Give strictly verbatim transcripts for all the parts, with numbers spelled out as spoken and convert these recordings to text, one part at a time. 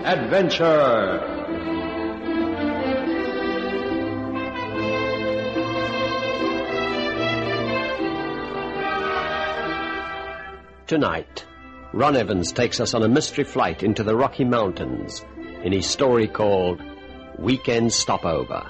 adventure. Tonight, Ron Evans takes us on a mystery flight into the Rocky Mountains in his story called Weekend Stopover.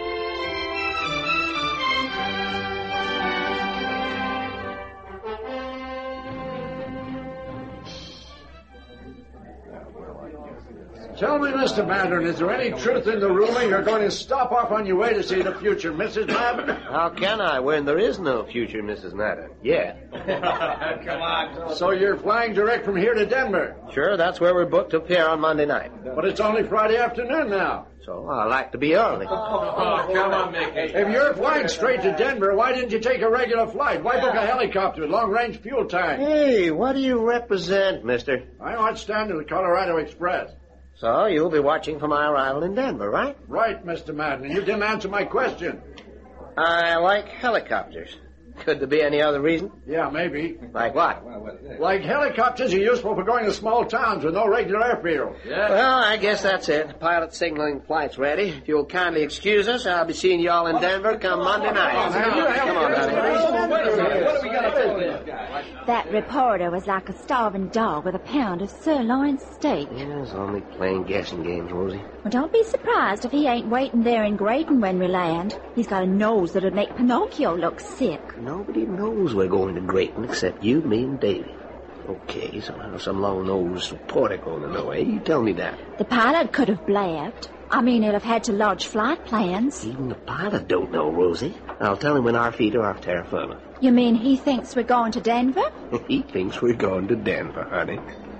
Tell me, Mister Madden, is there any truth in the rumor you're going to stop off on your way to see the future Missus Madden? How can I when there is no future Missus Madden? Yeah. Come on. So you're flying direct from here to Denver? Sure, that's where we're booked to appear on Monday night. But it's only Friday afternoon now. So I like to be early. Oh, come on, Mickey. If you're flying straight to Denver, why didn't you take a regular flight? Why book a helicopter with long-range fuel tank? Hey, what do you represent, mister? I watch stand in the Colorado Express. So you'll be watching for my arrival in Denver, right? Right, Mister Madden. You didn't answer my question. I like helicopters. Could there be any other reason? Yeah, maybe. Like what? Like helicopters are useful for going to small towns with no regular airfield. Yeah. Well, I guess that's it. Pilot signaling flight's ready. If you'll kindly excuse us, I'll be seeing you all in Denver come Monday night. Come on, honey. That reporter was like a starving dog with a pound of sirloin steak. Yeah, it's only playing guessing games, Rosie. Well, don't be surprised if he ain't waiting there in Grayton when we land. He's got a nose that'd make Pinocchio look sick. Nobody knows we're going to Grayton except you, me, and Davy. Okay, somehow some long-nosed reporter going to know, eh? You tell me that. The pilot could have blabbed. I mean, he'll have had to lodge flight plans. Even the pilot don't know, Rosie. I'll tell him when our feet are off terra firma. You mean he thinks we're going to Denver? He thinks we're going to Denver, honey.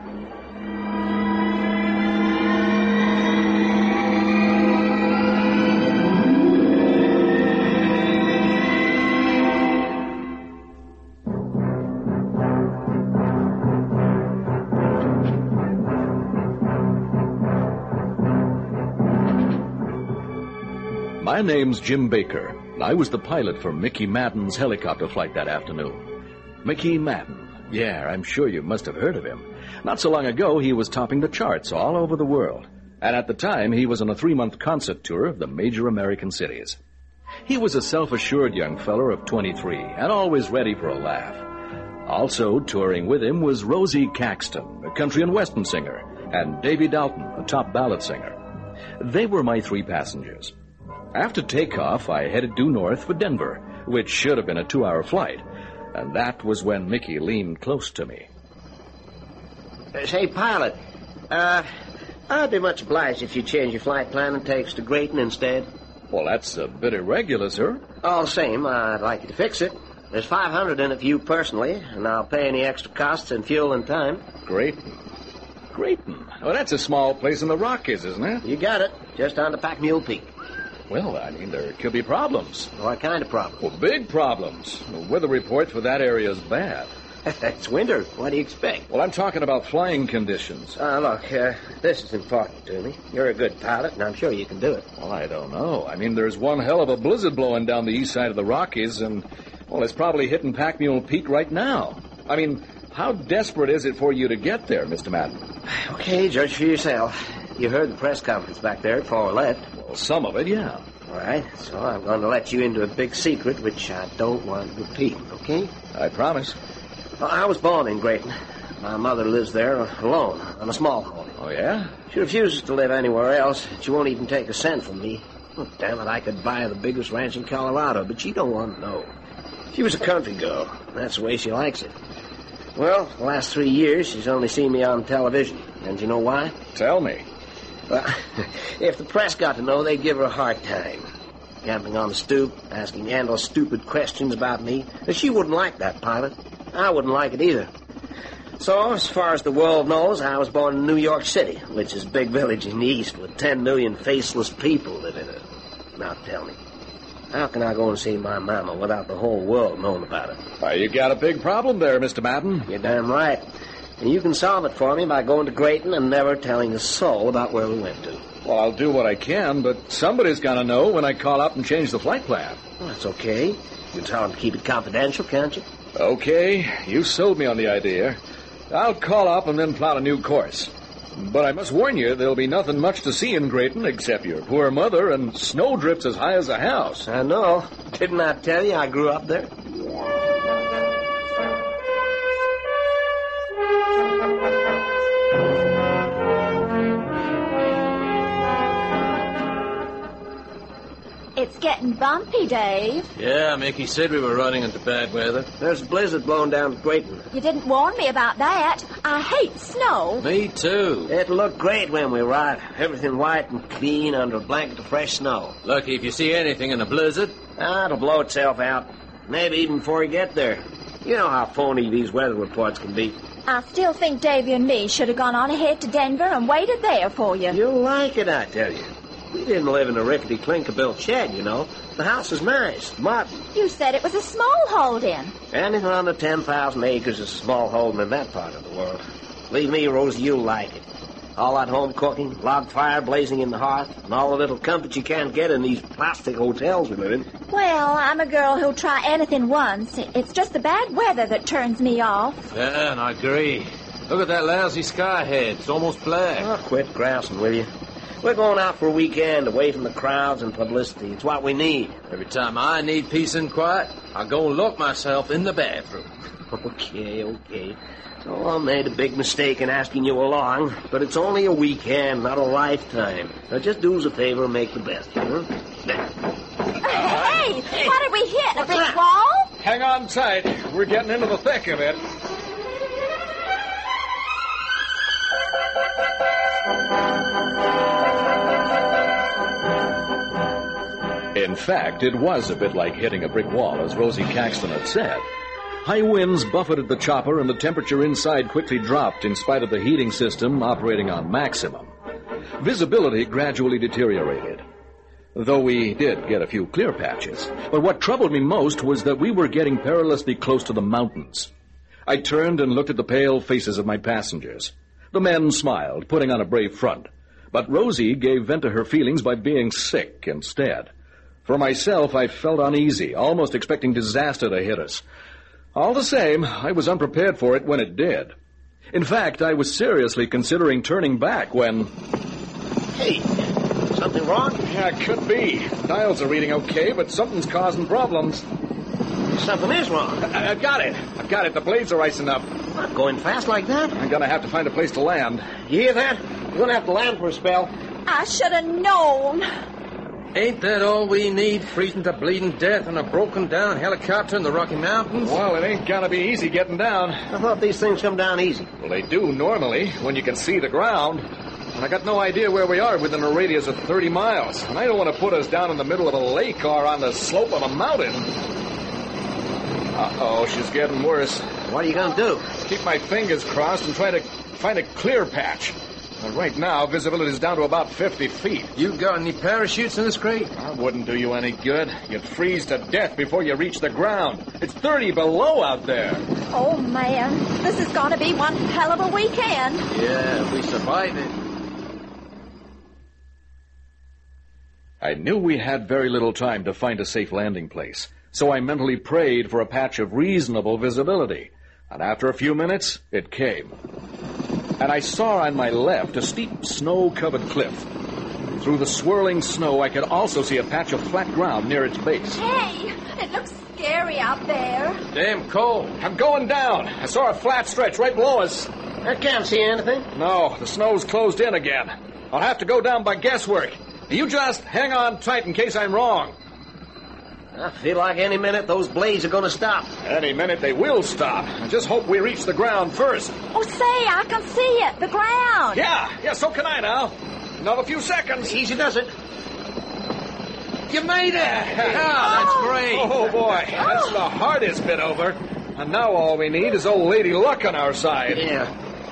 My name's Jim Baker. I was the pilot for Mickey Madden's helicopter flight that afternoon. Mickey Madden. Yeah, I'm sure you must have heard of him. Not so long ago, he was topping the charts all over the world. And at the time, he was on a three-month concert tour of the major American cities. He was a self-assured young feller of twenty-three and always ready for a laugh. Also touring with him was Rosie Caxton, a country and western singer, and Davy Dalton, a top ballad singer. They were my three passengers. After takeoff, I headed due north for Denver, which should have been a two-hour flight. And that was when Mickey leaned close to me. Uh, say, pilot, uh, I'd be much obliged if you change your flight plan and take us to Grayton instead. Well, that's a bit irregular, sir. All the same, I'd like you to fix it. There's five hundred in it for you personally, and I'll pay any extra costs in fuel and time. Grayton. Grayton? Well, that's a small place in the Rockies, isn't it? You got it. Just on the Pack Mule Peak. Well, I mean, there could be problems. What kind of problems? Well, big problems. The weather report for that area is bad. It's winter. What do you expect? Well, I'm talking about flying conditions. Uh, look, uh, this is important to me. You're a good pilot, and I'm sure you can do it. Well, I don't know. I mean, there's one hell of a blizzard blowing down the east side of the Rockies, and, well, it's probably hitting Pack Mule Peak right now. I mean, how desperate is it for you to get there, Mister Madden? Okay, judge for yourself. You heard the press conference back there at Fort Lett. Well, some of it, yeah. All right, so I'm going to let you into a big secret, which I don't want to repeat, okay? I promise. Well, I was born in Grayton. My mother lives there alone on a small home. Oh, yeah? She refuses to live anywhere else. She won't even take a cent from me. Oh, damn it, I could buy the biggest ranch in Colorado, but she don't want to know. She was a country girl. That's the way she likes it. Well, the last three years, she's only seen me on television. And you know why? Tell me. Well, if the press got to know, they'd give her a hard time. Camping on the stoop, asking endless stupid questions about me. And she wouldn't like that, pilot. I wouldn't like it either. So, as far as the world knows, I was born in New York City, which is a big village in the east with ten million faceless people live in it. Now tell me, how can I go and see my mama without the whole world knowing about it? Why, you got a big problem there, Mister Madden. You're damn right. And you can solve it for me by going to Grayton and never telling a soul about where we went to. Well, I'll do what I can, but somebody's got to know when I call up and change the flight plan. Well, that's okay. You can tell them to keep it confidential, can't you? Okay, you sold me on the idea. I'll call up and then plot a new course. But I must warn you, there'll be nothing much to see in Grayton except your poor mother and snowdrifts as high as a house. I know. Didn't I tell you I grew up there? It's getting bumpy, Dave. Yeah, Mickey said we were running into bad weather. There's a blizzard blowing down to Grayton. You didn't warn me about that. I hate snow. Me too. It'll look great when we ride. Everything white and clean under a blanket of fresh snow. Lucky if you see anything in a blizzard. Ah, it'll blow itself out. Maybe even before you get there. You know how phony these weather reports can be. I still think Davy and me should have gone on ahead to Denver and waited there for you. You'll like it, I tell you. We didn't live in a rickety clinker-built shed, you know. The house is nice, modern. You said it was a small hold-in. Anything under ten thousand acres is small holding in that part of the world. Believe me, Rosie, you'll like it. All that home cooking, log fire blazing in the hearth, and all the little comforts you can't get in these plastic hotels we live in. Well, I'm a girl who'll try anything once. It's just the bad weather that turns me off. Yeah, and I agree. Look at that lousy sky ahead. It's almost black. Oh, quit grousing, will you? We're going out for a weekend away from the crowds and publicity. It's what we need. Every time I need peace and quiet, I go and lock myself in the bathroom. Okay, okay. So I made a big mistake in asking you along, but it's only a weekend, not a lifetime. Now just do us a favor and make the best, huh? Hey, what did we hit? A big wall? Hang on tight. We're getting into the thick of it. In fact, it was a bit like hitting a brick wall, as Rosie Caxton had said. High winds buffeted the chopper, and the temperature inside quickly dropped in spite of the heating system operating on maximum. Visibility gradually deteriorated, though we did get a few clear patches. But what troubled me most was that we were getting perilously close to the mountains. I turned and looked at the pale faces of my passengers. The men smiled, putting on a brave front. But Rosie gave vent to her feelings by being sick instead. For myself, I felt uneasy, almost expecting disaster to hit us. All the same, I was unprepared for it when it did. In fact, I was seriously considering turning back when... Hey, something wrong? Yeah, it could be. Dials are reading okay, but something's causing problems. Something is wrong. I- I've got it. I've got it. The blades are icing up. Not going fast like that. I'm gonna have to find a place to land. You hear that? We're gonna have to land for a spell. I should have known. Ain't that all we need, freezing to bleeding death in a broken-down helicopter in the Rocky Mountains? Well, it ain't gonna be easy getting down. I thought these things come down easy. Well, they do normally, when you can see the ground. And I got no idea where we are within a radius of thirty miles. And I don't want to put us down in the middle of a lake or on the slope of a mountain. Uh-oh, she's getting worse. What are you gonna do? Keep my fingers crossed and try to find a clear patch. And right now, visibility is down to about fifty feet. You got any parachutes in this crate? That wouldn't do you any good. You'd freeze to death before you reach the ground. It's thirty below out there. Oh, man. This is going to be one hell of a weekend. Yeah, if we survive it. I knew we had very little time to find a safe landing place, so I mentally prayed for a patch of reasonable visibility. And after a few minutes, it came. And I saw on my left a steep snow-covered cliff. Through the swirling snow, I could also see a patch of flat ground near its base. Hey, it looks scary out there. Damn cold. I'm going down. I saw a flat stretch right below us. I can't see anything. No, the snow's closed in again. I'll have to go down by guesswork. You just hang on tight in case I'm wrong. I feel like any minute those blades are going to stop. Any minute they will stop. I just hope we reach the ground first. Oh, say, I can see it. The ground. Yeah, yeah, so can I now. Another few seconds. Easy does it. You made it! Yeah, that's great. Oh, boy. That's the hardest bit over. And now all we need is old Lady Luck on our side. Yeah.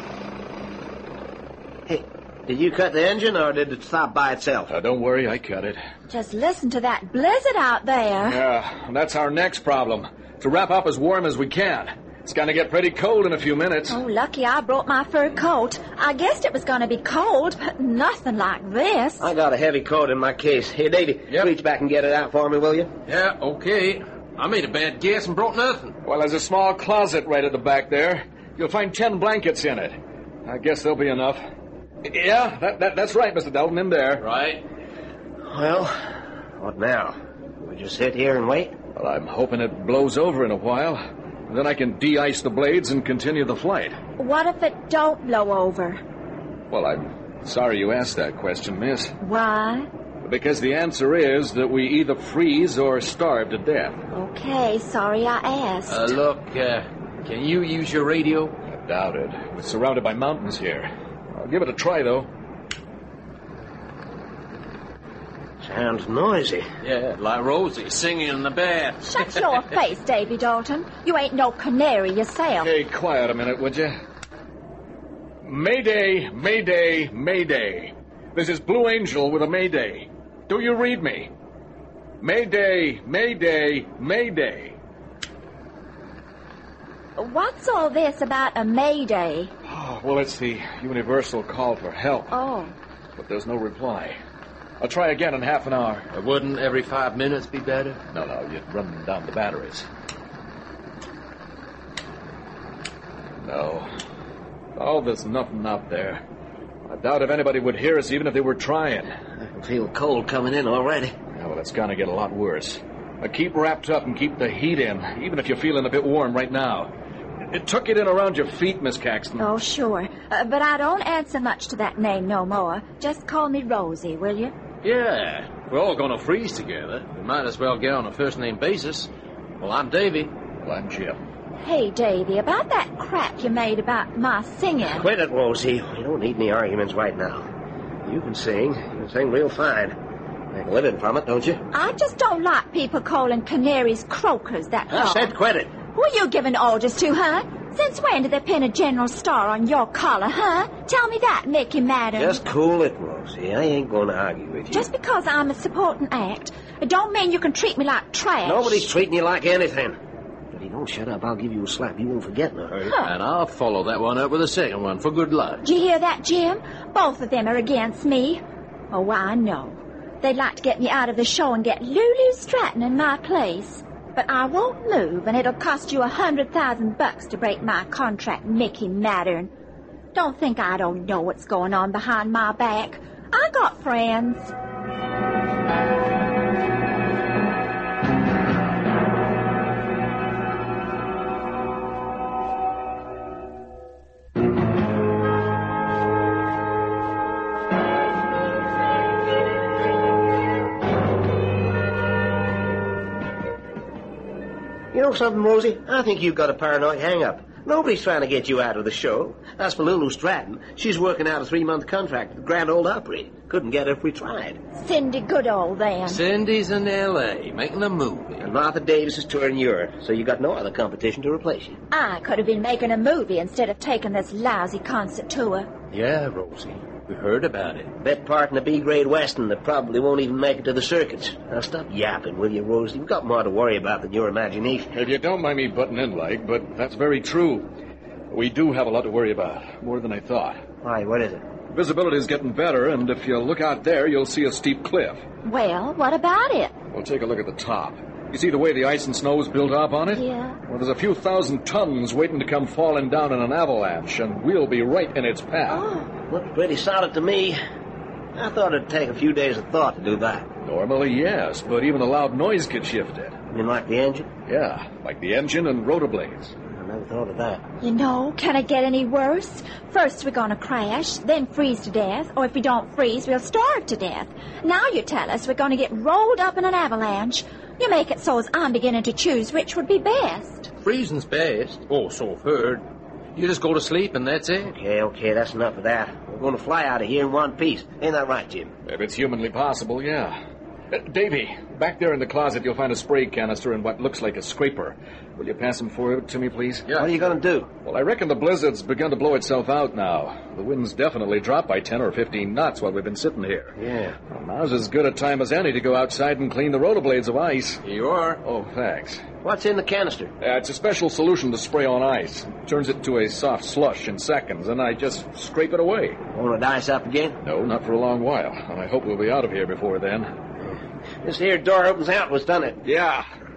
Hey, did you cut the engine or did it stop by itself? Uh, don't worry, I cut it. Just listen to that blizzard out there. Yeah, and that's our next problem. To wrap up as warm as we can. It's going to get pretty cold in a few minutes. Oh, lucky I brought my fur coat. I guessed it was going to be cold, but nothing like this. I got a heavy coat in my case. Hey, Davy, Yep. reach back and get it out for me, will you? Yeah, okay. I made a bad guess and brought nothing. Well, there's a small closet right at the back there. You'll find ten blankets in it. I guess there'll be enough. Yeah, that, that, that's right, Mister Dalton, in there. Right. Well, what now? We just sit here and wait? Well, I'm hoping it blows over in a while. Then I can de-ice the blades and continue the flight. What if it don't blow over? Well, I'm sorry you asked that question, miss. Why? Because the answer is that we either freeze or starve to death. Okay, sorry I asked. Uh, look, uh, can you use your radio? I doubt it. We're surrounded by mountains here. I'll give it a try, though. Sounds noisy. Yeah, like Rosie singing in the bath. Shut your face, Davy Dalton. You ain't no canary yourself. Hey, quiet a minute, would you? Mayday, Mayday, Mayday. This is Blue Angel with a Mayday. Do you read me? Mayday, Mayday, Mayday. What's all this about a Mayday? Oh, well, it's the universal call for help. Oh. But there's no reply. I'll try again in half an hour. Uh, wouldn't every five minutes be better? No, no, you'd run down the batteries. No. Oh, there's nothing out there. I doubt if anybody would hear us even if they were trying. I can feel cold coming in already. Yeah, well, it's gonna get a lot worse. Now keep wrapped up and keep the heat in, even if you're feeling a bit warm right now. It took it in around your feet, Miss Caxton. Oh, sure. Uh, but I don't answer much to that name no more. Just call me Rosie, will you? Yeah, we're all going to freeze together. We might as well get on a first-name basis. Well, I'm Davy. Well, I'm Jim. Hey, Davy, about that crap you made about my singing. Quit it, Rosie. We don't need any arguments right now. You can sing. You can sing real fine. Make a living from it, don't you? I just don't like people calling canaries croakers, that's I all. said quit it. Who are you giving orders to, huh? Since when did they pin a general star on your collar, huh? Tell me that, Mickey Madden. Just cool it, Rosie. I ain't going to argue with you. Just because I'm a supporting act, it don't mean you can treat me like trash. Nobody's treating you like anything. But if you don't shut up, I'll give you a slap you won't forget in a hurry. Huh. And I'll follow that one up with a second one for good luck. Did you hear that, Jim? Both of them are against me. Oh, I know. They'd like to get me out of the show and get Lulu Stratton in my place. But I won't move, and it'll cost you a hundred thousand bucks to break my contract, Mickey Mattern. Don't think I don't know what's going on behind my back. I got friends. You know something, Rosie? I think you've got a paranoid hang-up. Nobody's trying to get you out of the show. As for Lulu Stratton, she's working out a three-month contract at the Grand Ole Opry. Couldn't get her if we tried. Cindy Goodall, then. Cindy's in L A making a movie. And Martha Davis is touring Europe, so you got no other competition to replace you. I could have been making a movie instead of taking this lousy concert tour. Yeah, Rosie. We heard about it. Bet part in a B-grade Western that probably won't even make it to the circuits. Now stop yapping, will you, Rosie? You've got more to worry about than your imagination. If you don't mind me butting in, like, but that's very true. We do have a lot to worry about, more than I thought. Why, what is it? Visibility is getting better, and if you look out there, you'll see a steep cliff. Well, what about it? Well, take a look at the top. You see the way the ice and snow is built up on it? Yeah. Well, there's a few thousand tons waiting to come falling down in an avalanche, and we'll be right in its path. Oh. Looks pretty solid to me. I thought it'd take a few days of thought to do that. Normally, yes, but even a loud noise could shift it. You mean like the engine? Yeah, like the engine and rotor blades. I never thought of that. You know, can it get any worse? First we're gonna crash, then freeze to death, or if we don't freeze, we'll starve to death. Now you tell us we're gonna get rolled up in an avalanche. You make it so as I'm beginning to choose which would be best. Freezing's best. Oh, so I've heard. You just go to sleep and that's it. Okay, okay, that's enough of that. We're going to fly out of here in one piece. Ain't that right, Jim? If it's humanly possible, yeah. Uh, Davy, back there in the closet, you'll find a spray canister and what looks like a scraper. Will you pass them forward to me, please? Yeah. What are you going to do? Well, I reckon the blizzard's begun to blow itself out now. The wind's definitely dropped by ten or fifteen knots while we've been sitting here. Yeah. Well, now's as good a time as any to go outside and clean the rotor blades of ice. Here you are. Oh, thanks. What's in the canister? Uh, it's a special solution to spray on ice. Turns it to a soft slush in seconds, and I just scrape it away. Want to dice up again? No, not for a long while. And I hope we'll be out of here before then. This here door opens outwards, doesn't it? Yeah.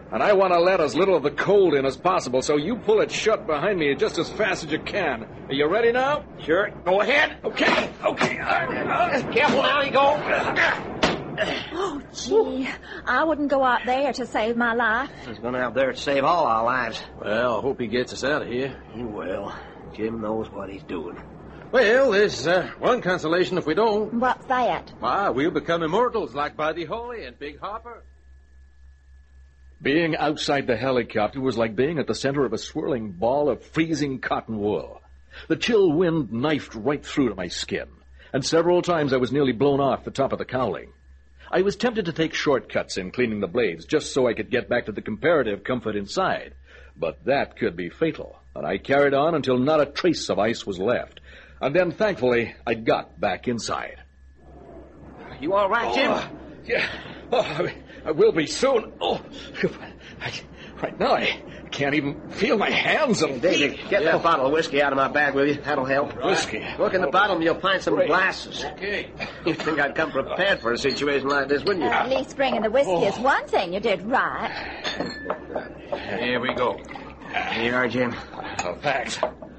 And I want to let as little of the cold in as possible, so you pull it shut behind me just as fast as you can. Are you ready now? Sure. Go ahead. Okay, okay. Careful now, you go. Oh, gee. I wouldn't go out there to save my life. He's going out there to save all our lives. Well, I hope he gets us out of here. He will. Jim knows what he's doing. Well, there's uh, one consolation if we don't. What's that? Why, we'll become immortals like Buddy Holly and Big Hopper. Being outside the helicopter was like being at the center of a swirling ball of freezing cotton wool. The chill wind knifed right through to my skin, and several times I was nearly blown off the top of the cowling. I was tempted to take shortcuts in cleaning the blades just so I could get back to the comparative comfort inside, but that could be fatal, and I carried on until not a trace of ice was left. And then, thankfully, I got back inside. You all right, Jim? Oh, yeah. Oh, I, I will be soon. Oh, I, right now I can't even feel my hands and David, get Yeah. that bottle of whiskey out of my bag, will you? That'll help. Whiskey? Look in the bottom, you'll find some Great. glasses. Okay. You'd think I'd come prepared for a situation like this, wouldn't you? At least bringing the whiskey is one thing you did right. Here we go. Here you are, Jim. Oh, thanks.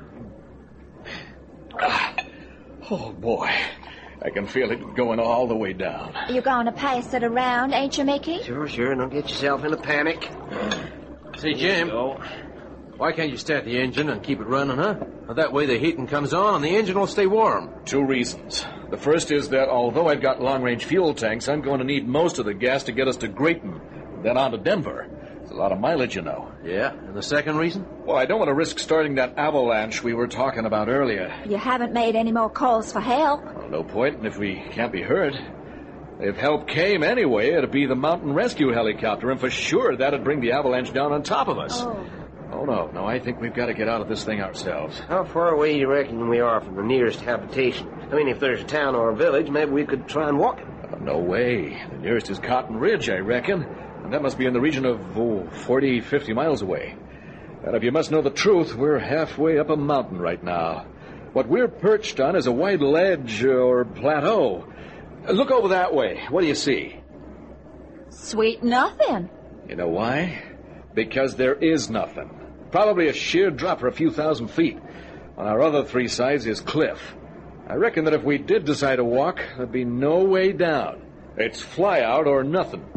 Ah. Oh, boy. I can feel it going all the way down. You're going to pass it around, ain't you, Mickey? Sure, sure. Don't get yourself in a panic. See, Jim, Go. why can't you start the engine and keep it running, huh? Well, that way the heating comes on and the engine will stay warm. Two reasons. The first is that although I've got long-range fuel tanks, I'm going to need most of the gas to get us to Grayton, then on to Denver. It's a lot of mileage, you know. Yeah, and the second reason? Well, I don't want to risk starting that avalanche we were talking about earlier. You haven't made any more calls for help. Well, no point, and if we can't be heard. If help came anyway, it'd be the mountain rescue helicopter, and for sure that'd bring the avalanche down on top of us. Oh. Oh, no, no, I think we've got to get out of this thing ourselves. How far away do you reckon we are from the nearest habitation? I mean, if there's a town or a village, maybe we could try and walk it. Uh, no way. The nearest is Cotton Ridge, I reckon. And that must be in the region of, oh, forty, fifty miles away. And if you must know the truth, we're halfway up a mountain right now. What we're perched on is a wide ledge or plateau. Uh, Look over that way. What do you see? Sweet nothing. You know why? Because there is nothing. Probably a sheer drop for a few thousand feet. On our other three sides is cliff. I reckon that if we did decide to walk, there'd be no way down. It's fly out or nothing.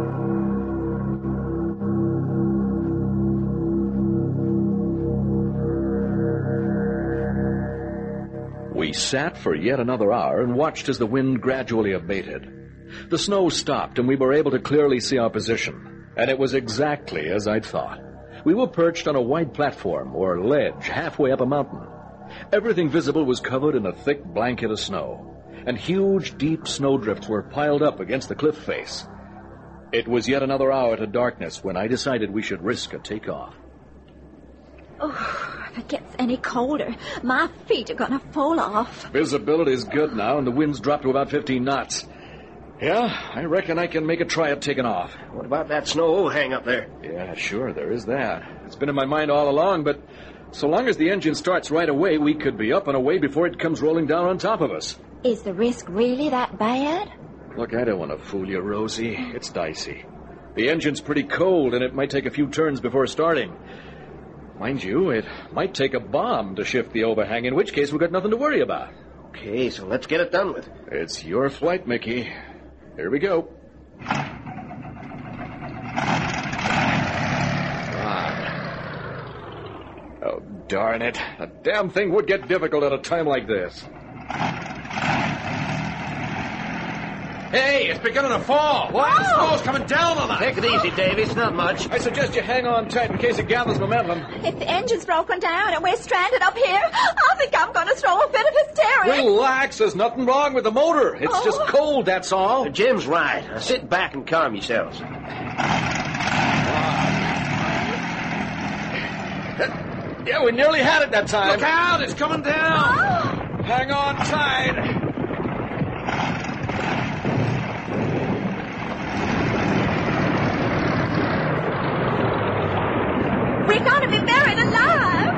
We sat for yet another hour and watched as the wind gradually abated. The snow stopped and we were able to clearly see our position. And it was exactly as I'd thought. We were perched on a wide platform or ledge halfway up a mountain. Everything visible was covered in a thick blanket of snow, and huge, deep snowdrifts were piled up against the cliff face. It was yet another hour to darkness when I decided we should risk a takeoff. Oh, if it gets any colder, my feet are going to fall off. Visibility's good now, and the wind's dropped to about fifteen knots. Yeah, I reckon I can make a try at taking off. What about that snow overhang up there? Yeah, sure, there is that. It's been in my mind all along, but so long as the engine starts right away, we could be up and away before it comes rolling down on top of us. Is the risk really that bad? Look, I don't want to fool you, Rosie. It's dicey. The engine's pretty cold, and it might take a few turns before starting. Mind you, it might take a bomb to shift the overhang, in which case we've got nothing to worry about. Okay, so let's get it done with. It's your flight, Mickey. Here we go. Ah. Oh, darn it. The damn thing would get difficult at a time like this. Hey, it's beginning to fall. What? The snow's coming down on us. Take it easy, Davy. It's not much. I suggest you hang on tight in case it gathers momentum. If the engine's broken down and we're stranded up here, I think I'm going to throw a fit of hysteria. Relax. There's nothing wrong with the motor. It's Oh. just cold, that's all. Jim's right. Now sit back and calm yourselves. Yeah, we nearly had it that time. Look out, it's coming down. Oh, Hang on tight. we're going to be buried alive.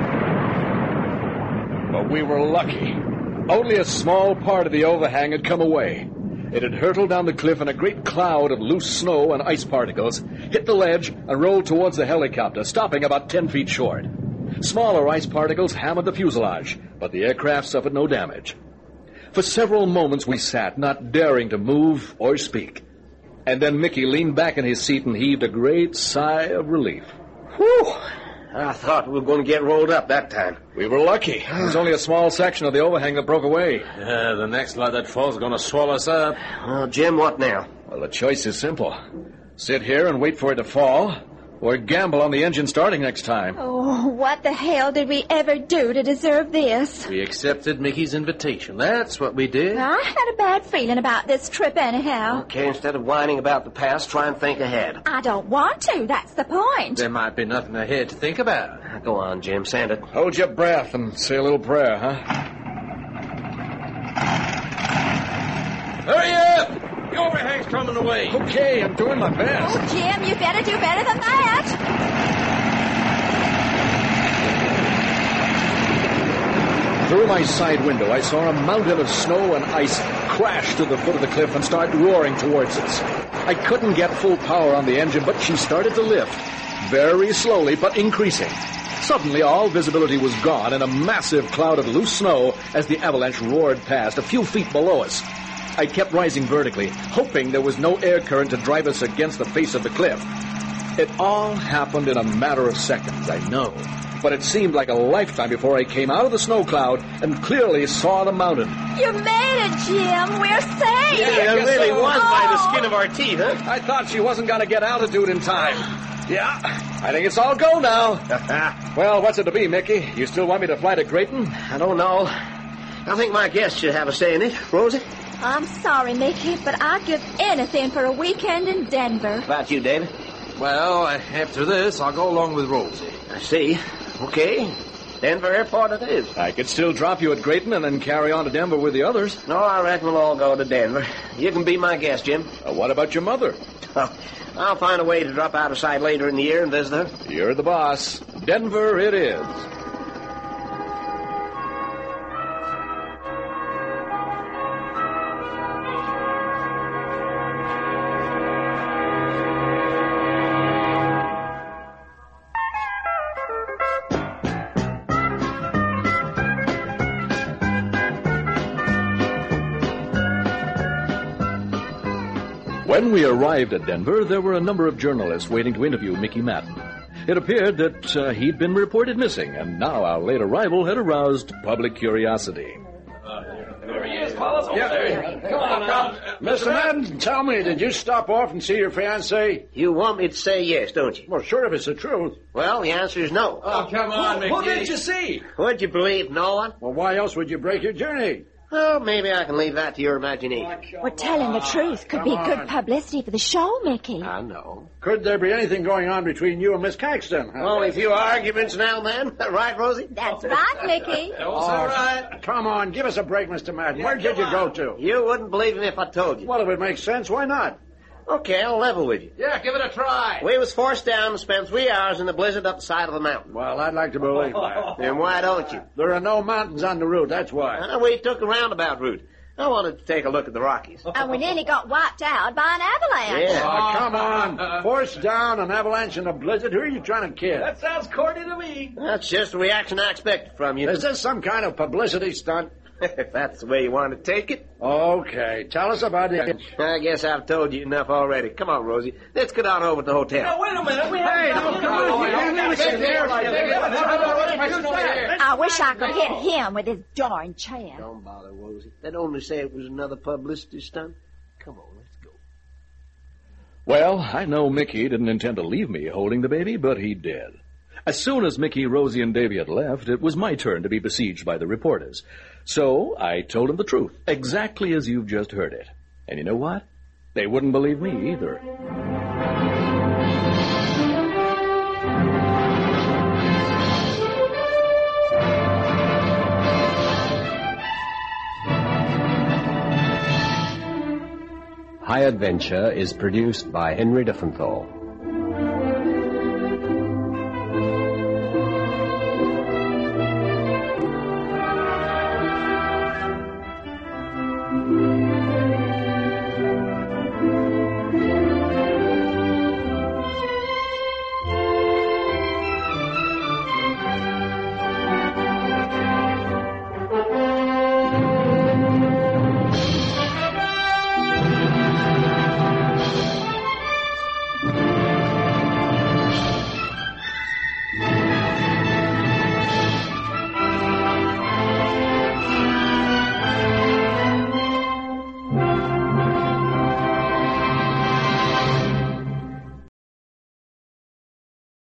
But we were lucky. Only a small part of the overhang had come away. It had hurtled down the cliff in a great cloud of loose snow and ice particles, hit the ledge, and rolled towards the helicopter, stopping about ten feet short. Smaller ice particles hammered the fuselage, but the aircraft suffered no damage. For several moments we sat, not daring to move or speak. And then Mickey leaned back in his seat and heaved a great sigh of relief. Whew! I thought we were going to get rolled up that time. We were lucky. It was only a small section of the overhang that broke away. Yeah, the next lot that falls is going to swallow us up. Well, Jim, what now? Well, the choice is simple. Sit here and wait for it to fall, or gamble on the engine starting next time. Oh, what the hell did we ever do to deserve this? We accepted Mickey's invitation. That's what we did. I had a bad feeling about this trip anyhow. Okay, instead of whining about the past, try and think ahead. I don't want to. That's the point. There might be nothing ahead to think about. Now, go on, Jim. Send it. Hold your breath and say a little prayer, huh? Hurry up! The overhang's coming away. Okay, I'm doing my best. Oh, Jim, you better do better than that. Through my side window, I saw a mountain of snow and ice crash to the foot of the cliff and start roaring towards us. I couldn't get full power on the engine, but she started to lift, very slowly but increasing. Suddenly, all visibility was gone in a massive cloud of loose snow as the avalanche roared past a few feet below us. I kept rising vertically, hoping there was no air current to drive us against the face of the cliff. It all happened in a matter of seconds, I know. But it seemed like a lifetime before I came out of the snow cloud and clearly saw the mountain. You made it, Jim. We're safe. Yeah, it really was by the skin of our teeth, huh? I thought she wasn't going to get altitude in time. Yeah, I think it's all go now. Well, what's it to be, Mickey? You still want me to fly to Creighton? I don't know. I think my guest should have a say in it. Rosie? I'm sorry, Mickey, but I'd give anything for a weekend in Denver. How about you, David? Well, after this, I'll go along with Rosie. I see. Okay. Denver Airport it is. I could still drop you at Creighton and then carry on to Denver with the others. No, I reckon we'll all go to Denver. You can be my guest, Jim. Uh, what about your mother? I'll find a way to drop out of sight later in the year and visit her. You're the boss. Denver it is. When we arrived at Denver, there were a number of journalists waiting to interview Mickey Madden. It appeared that uh, he'd been reported missing, and now our late arrival had aroused public curiosity. There he is. Yeah. Come on now. Mister Madden, tell me, did you stop off and see your fiancée? You want me to say yes, don't you? Well, sure, if it's the truth. Well, the answer is no. Oh, come on, Mickey. Who did you see? Would you believe no one? Well, why else would you break your journey? Well, maybe I can leave that to your imagination. Well, telling the truth could be Come good on. publicity for the show, Mickey. I know. Could there be anything going on between you and Miss Caxton? Huh? Only a few arguments now and then. Right, Rosie? That's right, Mickey. That was all right. Come on, give us a break, Mister Madden. Where did you go to? You wouldn't believe me if I told you. Well, if it makes sense, why not? Okay, I'll level with you. Yeah, give it a try. We was forced down to spend three hours in the blizzard up the side of the mountain. Well, I'd like to believe that. Then why don't you? There are no mountains on the route, that's why. Uh, we took a roundabout route. I wanted to take a look at the Rockies. And we nearly got wiped out by an avalanche. Yeah. Oh, come on. Forced down an avalanche in a blizzard? Who are you trying to kid? sounds corny to me. That's just the reaction I expected from you. Is this some kind of publicity stunt? If that's the way you want to take it. Okay, tell us about it. I guess I've told you enough already. Come on, Rosie. Let's get on over to the hotel. wait a minute. We Hey, no, come on. You can't leave us in here like that. I wish I could hit him with his darn chair. Don't bother, Rosie. They'd only say it was another publicity stunt. Come on, let's go. Well, I know Mickey didn't intend to leave me holding the baby, but he did. As soon as Mickey, Rosie, and Davy had left, it was my turn to be besieged by the reporters. So I told them the truth, exactly as you've just heard it. And you know what? They wouldn't believe me either. High Adventure is produced by Henry Diffenthal.